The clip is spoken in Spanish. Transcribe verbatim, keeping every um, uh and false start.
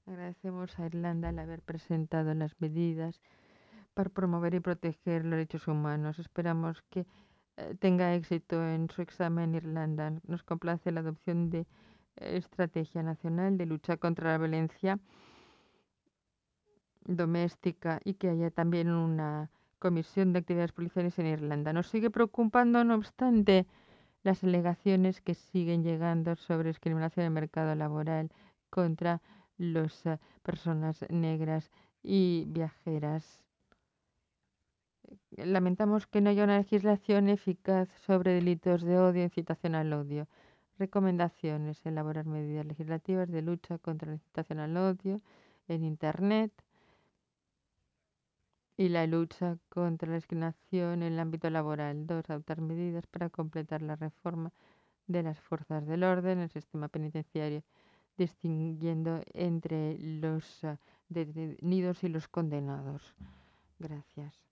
Agradecemos a Irlanda el haber presentado las medidas para promover y proteger los derechos humanos. Esperamos que eh, tenga éxito en su examen Irlanda. Nos complace la adopción de eh, estrategia nacional de lucha contra la violencia doméstica y que haya también una comisión de actividades policiales en Irlanda. Nos sigue preocupando, no obstante, las alegaciones que siguen llegando sobre discriminación en el mercado laboral contra las uh, personas negras y viajeras. Lamentamos que no haya una legislación eficaz sobre delitos de odio e incitación al odio. Recomendaciones: elaborar medidas legislativas de lucha contra la incitación al odio en Internet y la lucha contra la discriminación en el ámbito laboral. Dos, adoptar medidas para completar la reforma de las fuerzas del orden, el sistema penitenciario, distinguiendo entre los uh, detenidos y los condenados. Gracias.